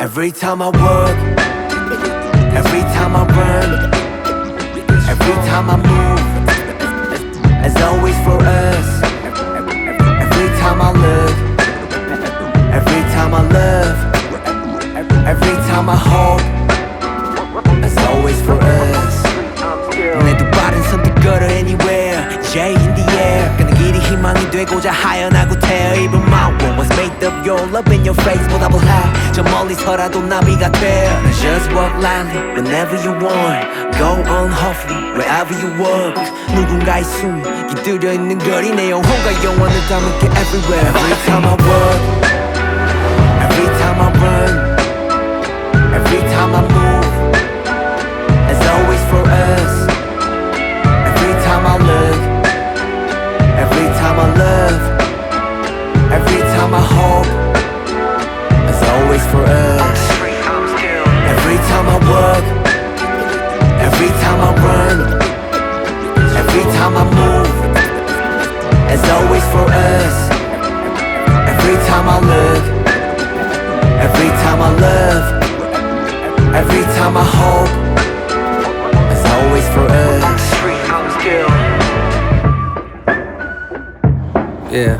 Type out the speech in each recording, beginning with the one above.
Every time I work, every time I run, every time I move, as always for us. Every time I look, every time I love, every time I hope, as always for us. 내 두 발은 선뜻 걸어 anywhere, J in the air. 가는 길이 희망이 되고자 하연하고 태어. Even my world was made of your love in your face. 보답을 해, 저 멀리서라도 나비가 돼. Just walk lightly whenever you want. Go on hopefully wherever you walk. 누군가의 숨이 깃들여 있는 거리 내 영혼과 영원을 담을게 everywhere. Every time I walk, every time I run, every time I move, as always for us. Every time I look, every time I love, every time I hope, as always for us. Every time I work, every time I run, every time I move, as always for us. Every time I look, every time I love, every time I hope, as always for us. Yeah.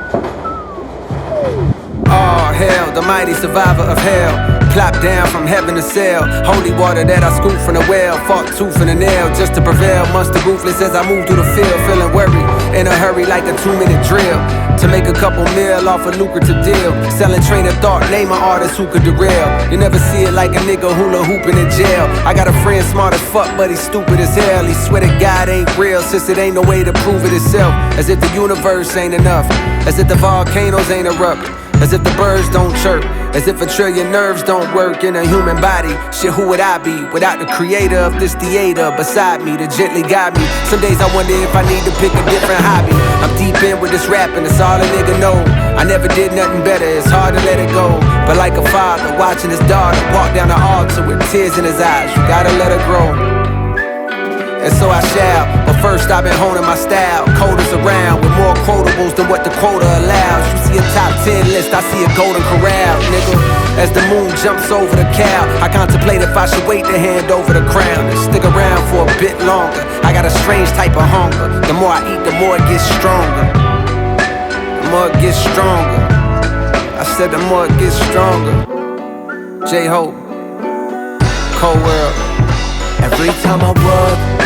Oh hell, the mighty survivor of hell. Plop down from heaven to sail. Holy water that I scoop from the well. Fought tooth and a nail just to prevail. Monster ruthless as I move through the field. Feeling worried, in a hurry like a 2-minute drill. To make a couple mil off a lucrative deal. Selling train of thought, name an artist who could derail. You never see it like a nigga hula hooping in jail. I got a friend smart as fuck, but he's stupid as hell. He swear to God ain't real, since it ain't no way to prove it itself. As if the universe ain't enough. As if the volcanoes ain't erupt. As if the birds don't chirp. As if a trillion nerves don't work in a human body. Shit, who would I be without the creator of this theater beside me to gently guide me? Some days I wonder if I need to pick a different hobby. I'm deep in with this rapping, that's all a nigga know. I never did nothing better, it's hard to let it go. But like a father watching his daughter walk down the altar with tears in his eyes, you gotta let her grow. And so I shall, but first I've been honing my style. Coders around with more quotables than what the quota allows. You see a top 10 list, I see a golden corral, nigga. As the moon jumps over the cow, I contemplate if I should wait to hand over the crown and stick around for a bit longer. I got a strange type of hunger. The more I eat, the more it gets stronger. The more it gets stronger. I said the more it gets stronger. J-Hope, Cold World. Every time I work,